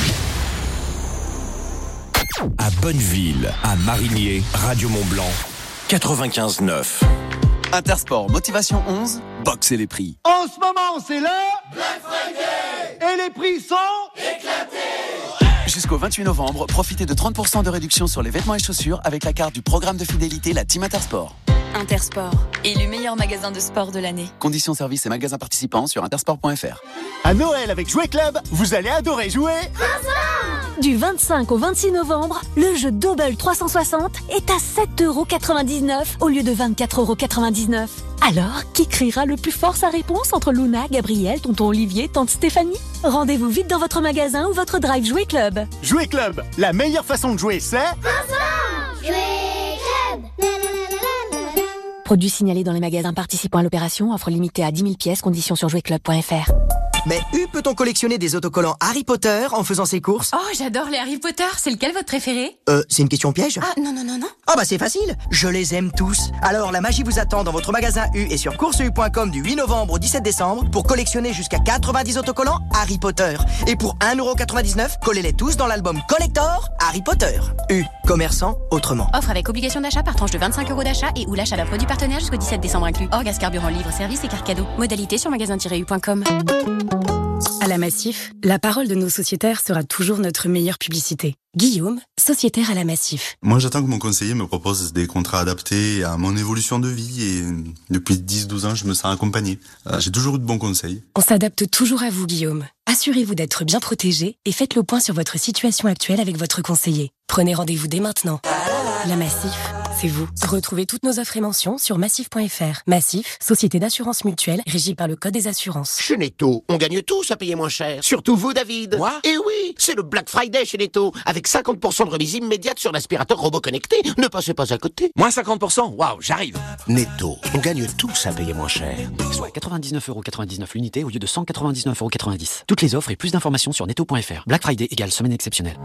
À Bonneville, à Marigné, Radio Mont-Blanc, 95.9. Intersport Motivation 11, boxer les prix. En ce moment, c'est le Black Friday, et les prix sont éclatés. Jusqu'au 28 novembre, profitez de 30% de réduction sur les vêtements et chaussures avec la carte du programme de fidélité La Team Intersport. Intersport, élu meilleur magasin de sport de l'année. Conditions services et magasins participants sur intersport.fr. À Noël avec Jouet Club, vous allez adorer jouer. Du 25 au 26 novembre, le jeu Double 360 est à 7,99€ au lieu de 24,99€. Alors, qui criera le plus fort sa réponse entre Luna, Gabriel, tonton Olivier, tante Stéphanie? Rendez-vous vite dans votre magasin ou votre drive Jouet Club. Jouet Club, la meilleure façon de jouer, c'est... Jouet Club. Produit signalé dans les magasins participant à l'opération, offre limitée à 10 000 pièces, conditions sur jouetclub.fr. Mais où peut-on collectionner des autocollants Harry Potter en faisant ses courses? Oh, j'adore les Harry Potter. C'est lequel votre préféré? C'est une question piège? Ah, non. Ah bah c'est facile, je les aime tous. Alors la magie vous attend dans votre magasin U et sur courseu.com du 8 novembre au 17 décembre pour collectionner jusqu'à 90 autocollants Harry Potter. Et pour 1,99€, collez-les tous dans l'album Collector Harry Potter. U, commerçant autrement. Offre avec obligation d'achat par tranche de 25€ d'achat et ou l'achat d'un produit partenaire jusqu'au 17 décembre inclus. Hors gaz carburant, livre, service et carte cadeau. Modalité sur magasin-u.com. À la Massif, la parole de nos sociétaires sera toujours notre meilleure publicité. Guillaume, sociétaire à la Massif. Moi, j'attends que mon conseiller me propose des contrats adaptés à mon évolution de vie et depuis 10-12 ans, je me sens accompagné. J'ai toujours eu de bons conseils. On s'adapte toujours à vous, Guillaume. Assurez-vous d'être bien protégé et faites le point sur votre situation actuelle avec votre conseiller. Prenez rendez-vous dès maintenant. La Massif, c'est vous. Retrouvez toutes nos offres et mentions sur massif.fr. Massif, société d'assurance mutuelle régie par le Code des assurances. Chez Netto, on gagne tous à payer moins cher. Surtout vous, David. Moi? Eh oui, c'est le Black Friday chez Netto, avec 50% de remise immédiate sur l'aspirateur robot connecté. Ne passez pas à côté. Moins 50%? Waouh, j'arrive. Netto, on gagne tous à payer moins cher. Soit 99,99€ l'unité au lieu de 199,90€. Toutes les offres et plus d'informations sur netto.fr. Black Friday égale semaine exceptionnelle.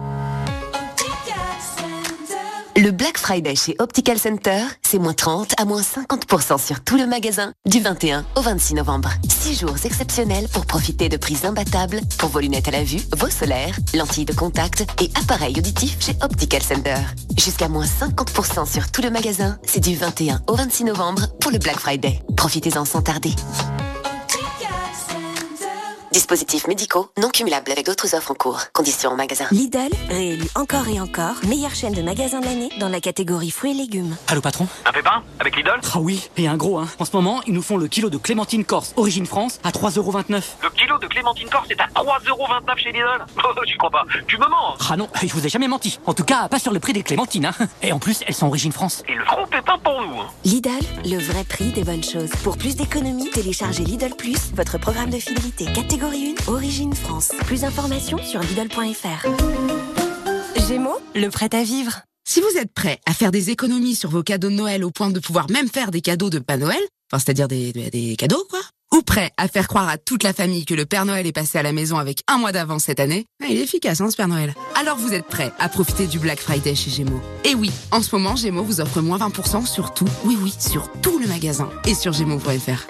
Le Black Friday chez Optical Center, c'est moins 30 à moins 50% sur tout le magasin du 21 au 26 novembre. 6 jours exceptionnels pour profiter de prix imbattables pour vos lunettes à la vue, vos solaires, lentilles de contact et appareils auditifs chez Optical Center. Jusqu'à moins 50% sur tout le magasin, c'est du 21 au 26 novembre pour le Black Friday. Profitez-en sans tarder. Dispositifs médicaux non cumulables avec d'autres offres en cours. Conditions en magasin. Lidl, réélu encore et encore, meilleure chaîne de magasins de l'année dans la catégorie fruits et légumes. Allô patron? Un pépin avec Lidl? Ah oui, et un gros hein. En ce moment, ils nous font le kilo de clémentine corse, origine France, à 3,29€. Le kilo de clémentine corse est à 3,29€ chez Lidl? Oh, j'y crois pas. Tu me mens? Ah non, je vous ai jamais menti. En tout cas, pas sur le prix des clémentines. Hein. Et en plus, elles sont origine France. Et le gros pépin pour nous. Lidl, le vrai prix des bonnes choses. Pour plus d'économies, téléchargez Lidl Plus, votre programme de fidélité catégorie 1, origine France. Plus d'informations sur Lidl.fr. Gémeaux, le prêt à vivre. Si vous êtes prêt à faire des économies sur vos cadeaux de Noël au point de pouvoir même faire des cadeaux de Père Noël, enfin c'est-à-dire des cadeaux quoi, ou prêt à faire croire à toute la famille que le Père Noël est passé à la maison avec un mois d'avance cette année, il est efficace ce Père Noël. Alors vous êtes prêt à profiter du Black Friday chez Gémeaux. Et oui, en ce moment Gémeaux vous offre moins 20% sur tout, oui, sur tout le magasin et sur Gémeaux.fr.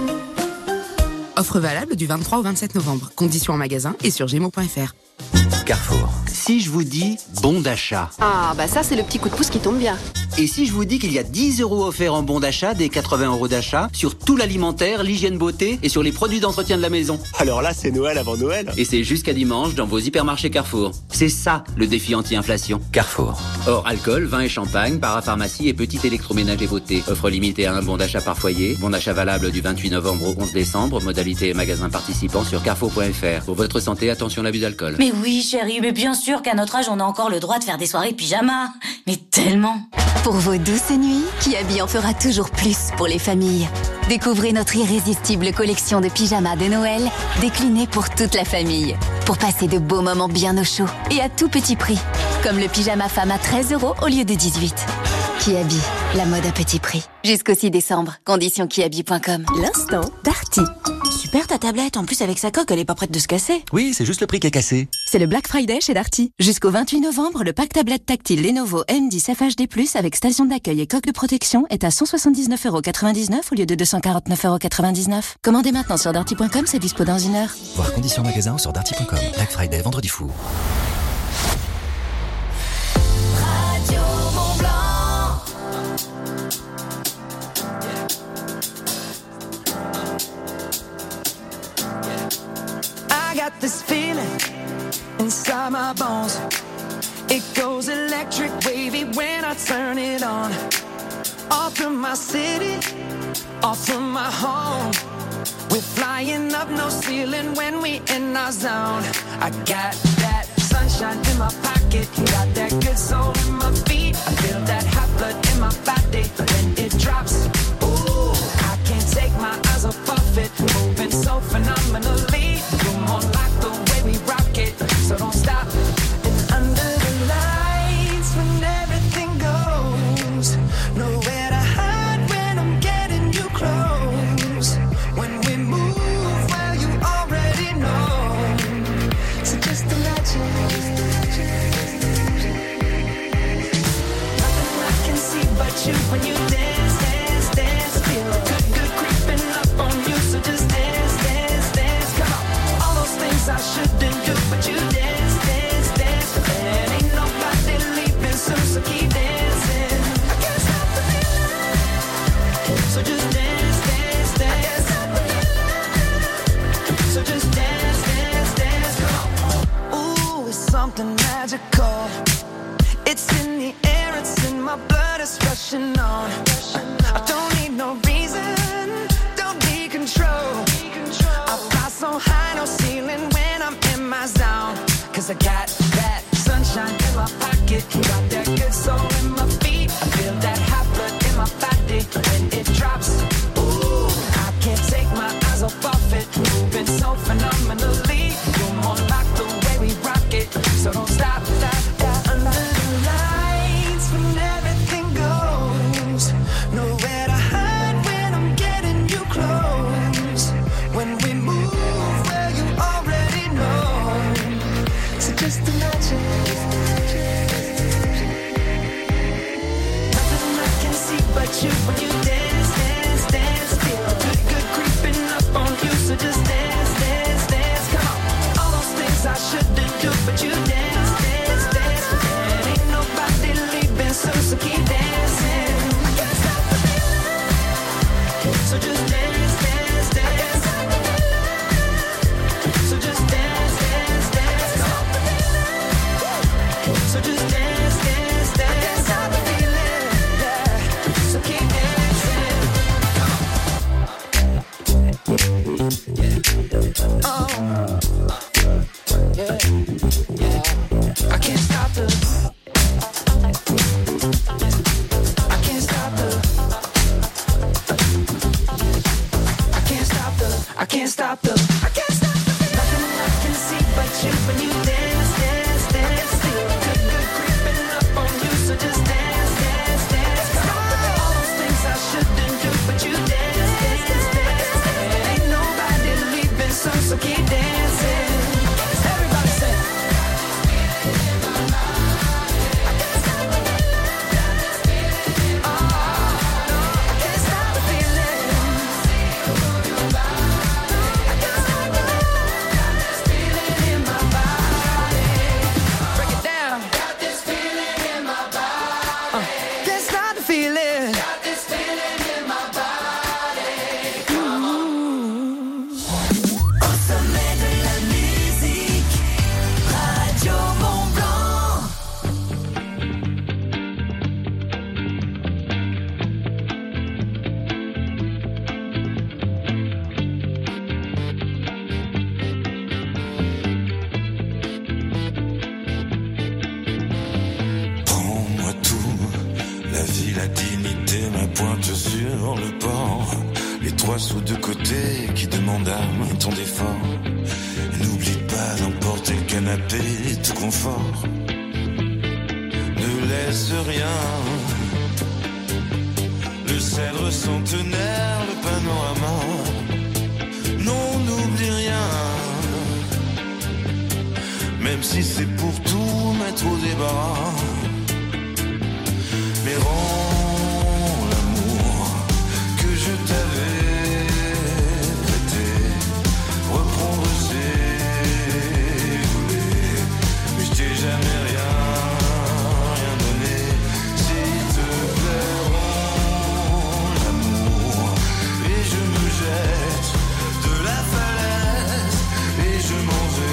Offre valable du 23 au 27 novembre. Conditions en magasin et sur Gémeaux.fr. Carrefour. Si je vous dis bon d'achat. Ah, bah ça, c'est le petit coup de pouce qui tombe bien. Et si je vous dis qu'il y a 10 € offerts en bon d'achat, des 80€ d'achat, sur tout l'alimentaire, l'hygiène beauté et sur les produits d'entretien de la maison. Alors là, c'est Noël avant Noël. Et c'est jusqu'à dimanche dans vos hypermarchés Carrefour. C'est ça, le défi anti-inflation. Carrefour. Hors alcool, vin et champagne, parapharmacie et petit électroménager beauté. Offre limitée à un bon d'achat par foyer. Bon d'achat valable du 28 novembre au 11 décembre. Modalité et magasin participant sur carrefour.fr. Pour votre santé, attention à l'abus d'alcool. Mais oui, chérie, mais bien sûr qu'à notre âge, on a encore le droit de faire des soirées pyjama. Mais tellement. Pour vos douces nuits, Kiabi en fera toujours plus pour les familles. Découvrez notre irrésistible collection de pyjamas de Noël, déclinée pour toute la famille. Pour passer de beaux moments bien au chaud et à tout petit prix. Comme le pyjama femme à 13 € au lieu de 18. Kiabi, la mode à petit prix. Jusqu'au 6 décembre. Conditions kiabi.com. L'instant Darty. Super ta tablette, en plus avec sa coque, elle est pas prête de se casser. Oui, c'est juste le prix qui est cassé. C'est le Black Friday chez Darty. Jusqu'au 28 novembre, le pack tablette tactile Lenovo M10 FHD+, avec station d'accueil et coque de protection est à 179,99€ au lieu de 249,99€. Commandez maintenant sur darty.com, c'est dispo dans 1 heure. Voir conditions magasin sur darty.com. Black Friday, vendredi fou. got this feeling inside my bones. It goes electric wavy when I turn it on. Off from my city, off from my home. We're flying up no ceiling when we in our zone. I got that sunshine in my pocket, got that good soul in my feet. I feel that hot blood in my body when it drops. Ooh, I can't take my eyes off of it, moving so phenomenally. You're more like the way we rock it, so don't stop. And under the lights when everything goes, nowhere to hide when I'm getting you close. When we move, well, you already know. So just imagine. Nothing I can see but you when you dance, dance, dance. Feel good, good creeping up on you. So just dance, dance, dance. Come on. All those things I shouldn't do, but you dance, dance, dance. And ain't nobody leaving soon, so keep dancing. I can't stop the feeling. So just dance, dance, dance. So just dance, dance, dance. Come on. Ooh, it's something magical. It's in the air, it's in my blood, it's rushing on. I don't need no reason, don't need control. I fly so high, no ceiling when I'm in my zone. Cause I got that sunshine in my pocket, got that good soul in my feet. I feel that hot blood in my body when it drops. Ooh, I can't take my eyes off of it, moving so phenomenally. You're more like the way we rock it, so don't stop, stop, stop. Under the lights when everything goes, nowhere to hide when I'm getting you close. When we move, well, you already know. So just imagine. Nothing I can see but you when you dance, dance, dance. Feel good, good creeping up on you. So just dance, dance, dance. Come on. All those things I shouldn't do, but you dance, dance, dance. And ain't nobody leaving soon, so keep dancing. I can't stop the feeling. So just dance, dance, dance. So just dance, dance, dance. Come on. So just dance, dance, dance. I can't stop the feeling. Yeah. So keep dancing. Oh. Yeah. Yeah. I can't stop the. I can't stop the. I can't stop the. I can't stop the. I can't stop the. Nothing I can see but you when you dance, dance, dance. Feel good, good creeping up on you. So just dance, dance, dance. Come on. All those things I shouldn't do, but you dance, dance, dance. And ain't nobody leaving soon, so keep dancing. Everybody say. La dignité, ma pointe sur le port. Les 3 sous de côté qui demandent à ton effort. N'oublie pas d'emporter le canapé, tout confort. Ne laisse rien. Le cèdre centenaire, le panorama. Non, n'oublie rien. Même si c'est pour tout mettre au débarras. Mais rends l'amour que je t'avais prêté, reprendre ses volets. Mais je t'ai jamais rien donné. S'il te plaît, rends l'amour. Et je me jette de la falaise et je m'en vais.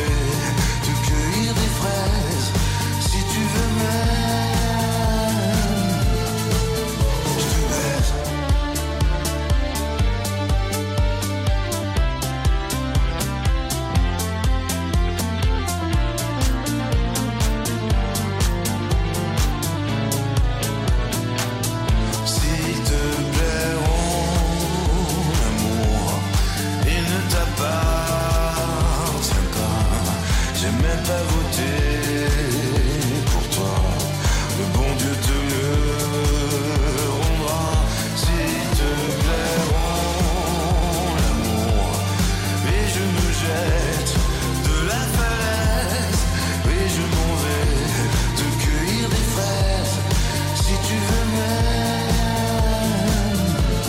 vais voter pour toi. Le bon Dieu te le rendra. S'il te plaît, rends l'amour. Et je me jette de la falaise. Et je m'en vais te cueillir des fraises. Si tu veux même,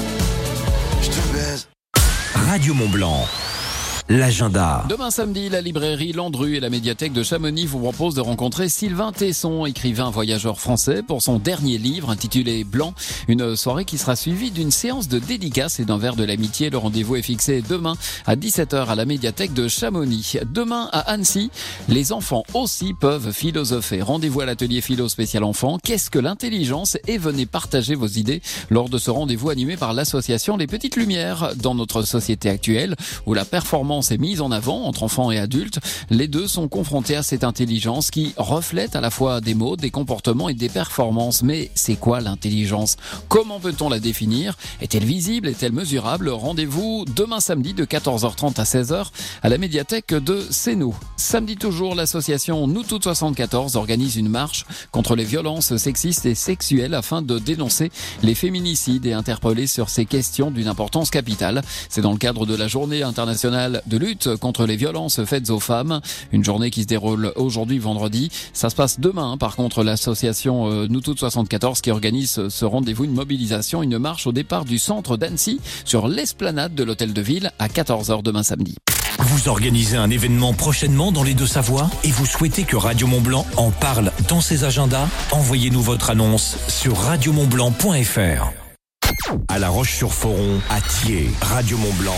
je te baise. Radio Mont-Blanc. L'agenda. Demain samedi, la librairie Landru et la médiathèque de Chamonix vous proposent de rencontrer Sylvain Tesson, écrivain voyageur français, pour son dernier livre intitulé Blanc. Une soirée qui sera suivie d'une séance de dédicaces et d'un verre de l'amitié. Le rendez-vous est fixé demain à 17h à la médiathèque de Chamonix. Demain à Annecy, les enfants aussi peuvent philosopher. Rendez-vous à l'atelier philo spécial enfants. Qu'est-ce que l'intelligence? Et venez partager vos idées lors de ce rendez-vous animé par l'association Les Petites Lumières. Dans notre société actuelle, où la performance est mise en avant entre enfants et adultes, les deux sont confrontés à cette intelligence qui reflète à la fois des mots, des comportements et des performances. Mais c'est quoi l'intelligence? Comment peut-on la définir? Est-elle visible? Est-elle mesurable? Rendez-vous demain samedi de 14h30 à 16h à la médiathèque de Sénou. Samedi toujours, l'association Nous Toutes 74 organise une marche contre les violences sexistes et sexuelles afin de dénoncer les féminicides et interpeller sur ces questions d'une importance capitale. C'est dans le cadre de la journée internationale de lutte contre les violences faites aux femmes. Une journée qui se déroule aujourd'hui vendredi. Ça se passe demain. Par contre, l'association Nous Toutes 74 qui organise ce rendez-vous, une mobilisation, une marche au départ du centre d'Annecy sur l'esplanade de l'hôtel de ville à 14h demain samedi. Vous organisez un événement prochainement dans les Deux-Savoies et vous souhaitez que Radio Mont-Blanc en parle dans ses agendas? Envoyez-nous votre annonce sur radiomontblanc.fr. À La Roche-sur-Foron, à Thiers, Radio Mont-Blanc.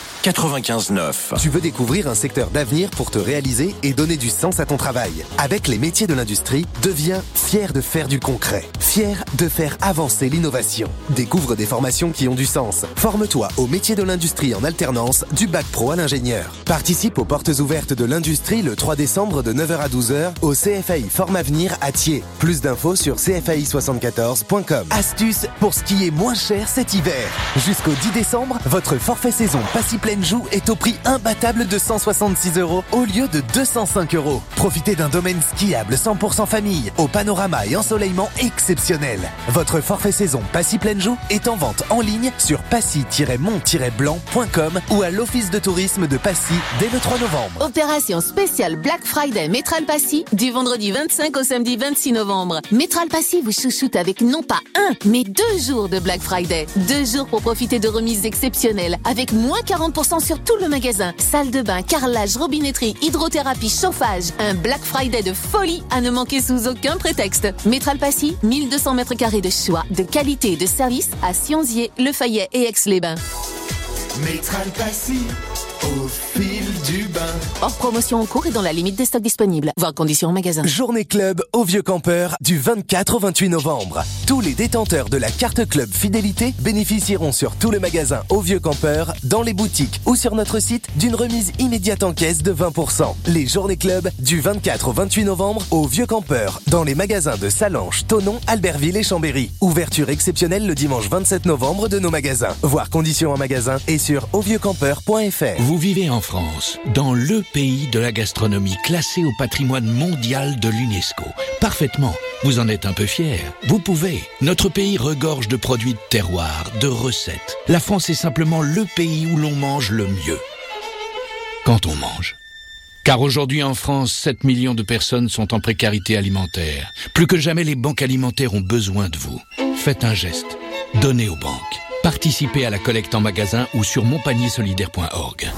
95.9. Tu veux découvrir un secteur d'avenir pour te réaliser et donner du sens à ton travail. Avec les métiers de l'industrie, deviens fier de faire du concret. Fier de faire avancer l'innovation. Découvre des formations qui ont du sens. Forme-toi aux métiers de l'industrie en alternance du bac pro à l'ingénieur. Participe aux portes ouvertes de l'industrie le 3 décembre de 9h à 12h au CFAI Forme Avenir à Thiers. Plus d'infos sur cfai74.com. Astuce pour skier moins cher cet hiver. Jusqu'au 10 décembre, votre forfait saison Passy Pleine Joue est au prix imbattable de 166 € au lieu de 205 €. Profitez d'un domaine skiable 100% famille, au panorama et ensoleillement exceptionnel. Votre forfait saison Passy Pleine Joue est en vente en ligne sur passy-mont-blanc.com ou à l'office de tourisme de Passy dès le 3 novembre. Opération spéciale Black Friday Métral Passy du vendredi 25 au samedi 26 novembre. Métral Passy vous chouchoute avec non pas un, mais 2 jours de Black Friday. 2 jours pour profiter de remises exceptionnelles avec moins 40% sur tout le magasin. Salle de bain, carrelage, robinetterie, hydrothérapie, chauffage. Un Black Friday de folie à ne manquer sous aucun prétexte. Métral Passy, 1200 mètres carrés de choix, de qualité et de service à Sionzier, Le Fayet et Aix-les-Bains. Métral Passy, au fil du bain. Hors promotion en cours et dans la limite des stocks disponibles. Voir conditions en magasin. Journée club au Vieux Campeur du 24 au 28 novembre. Tous les détenteurs de la carte club fidélité bénéficieront sur tout le magasin au Vieux Campeur, dans les boutiques ou sur notre site d'une remise immédiate en caisse de 20%. Les journées club du 24 au 28 novembre au Vieux Campeur, dans les magasins de Salanches, Thonon, Albertville et Chambéry. Ouverture exceptionnelle le dimanche 27 novembre de nos magasins. Voir conditions en magasin et sur auvieuxcampeur.fr. Vous vivez en France, dans le pays de la gastronomie, classé au patrimoine mondial de l'UNESCO. Parfaitement. Vous en êtes un peu fier. Vous pouvez. Notre pays regorge de produits de terroir, de recettes. La France est simplement le pays où l'on mange le mieux. Quand on mange. Car aujourd'hui en France, 7 millions de personnes sont en précarité alimentaire. Plus que jamais, les banques alimentaires ont besoin de vous. Faites un geste. Donnez aux banques. Participez à la collecte en magasin ou sur monpaniersolidaire.org.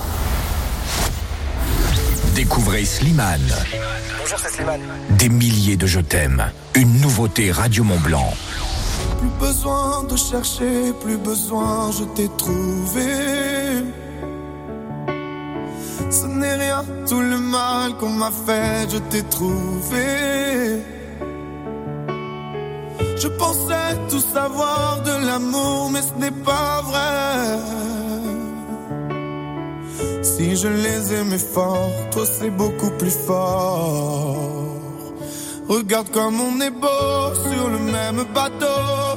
Découvrez Slimane. Bonjour, c'est Slimane. Des milliers de je t'aime. Une nouveauté Radio Mont-Blanc. Plus besoin de chercher, plus besoin, je t'ai trouvé. Ce n'est rien, tout le mal qu'on m'a fait, je t'ai trouvé. Je pensais tout savoir de l'amour, mais ce n'est pas vrai. Si je les aimais fort, toi c'est beaucoup plus fort. Regarde comme on est beau sur le même bateau.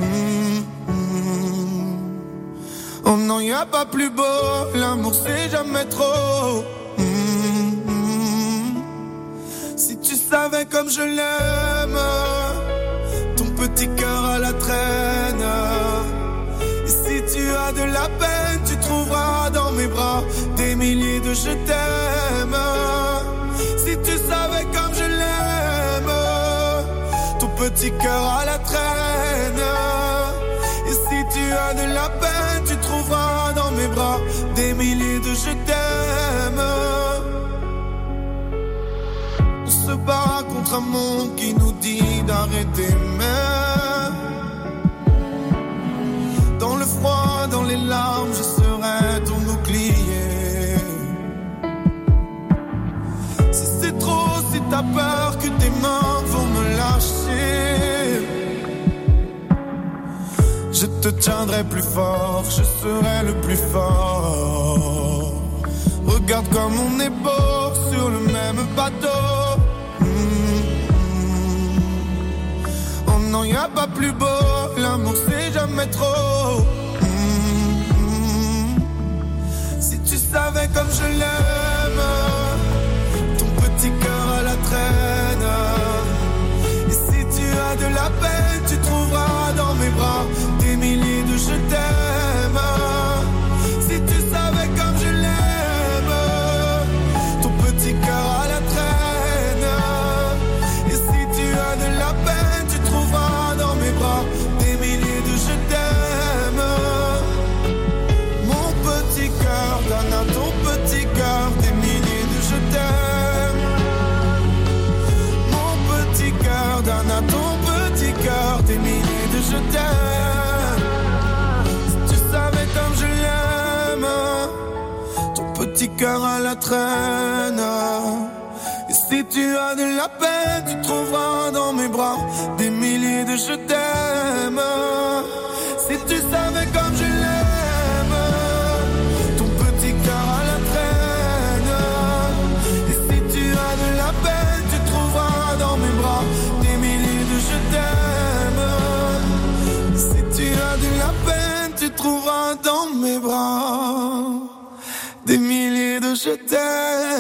Oh non, y a pas plus beau, l'amour c'est jamais trop. petit cœur à la traîne. Et si tu as de la peine, tu trouveras dans mes bras des milliers de je t'aime. On se bat contre un monde qui nous dit d'arrêter, mais dans le froid, dans les larmes, je serai ton bouclier. Si c'est trop, si t'as peur que tes mains vont me lâcher, je te tiendrai plus fort, je serai le plus fort. Regarde comme on est beau sur le même bateau. Oh non, y a pas plus beau, l'amour c'est jamais trop. Si tu savais comme je l'aime, ton petit cœur à la traîne. Et si tu as de la peine, tu trouveras dans mes bras des milliers de je t'aime. Si tu savais comme je l'aime, ton petit cœur à la traîne. Et si tu as de la peine, tu trouveras dans mes bras des milliers de je t'aime. Mon petit cœur donne à ton petit cœur des milliers de je t'aime. Mon petit cœur donne à ton petit cœur des milliers de je t'aime. Si tu savais comme je l'aime, ton petit cœur à la traîne. Et si tu as de la peine, tu trouveras dans mes bras des milliers de je t'aime. Si tu savais comme je l'aime, ton petit cœur à la traîne. Et si tu as de la peine, tu trouveras dans mes bras des milliers de je t'aime. Si tu as de la peine, tu trouveras dans mes bras des milliers de je t'aime.